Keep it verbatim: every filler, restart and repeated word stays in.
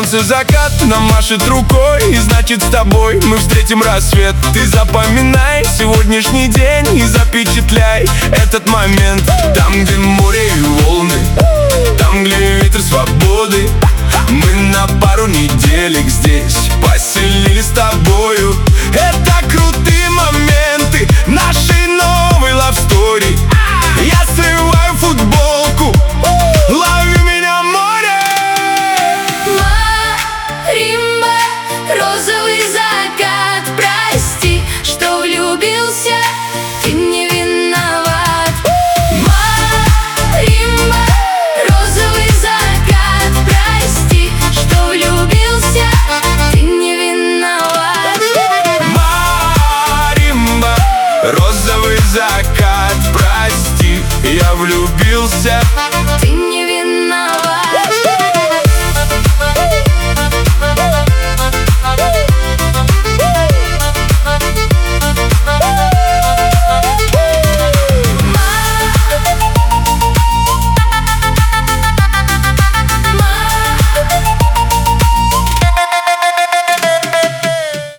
солнце закат нам машет рукой, и значит с тобой мы встретим рассвет. Ты запоминай сегодняшний день и запечатляй этот момент. Там, где море и волны, там, где ветер свободы, мы на пару неделек здесь поселились с тобою. Это крутые моменты нашей новой love story. Я срываю футболку, лови меня, море. Маримба, розовый закат, прости, что влюбился, ты не виноват. Маримба, розовый закат, прости, что влюбился, ты не виноват. Маримба, розовый закат, прости, я влюбился,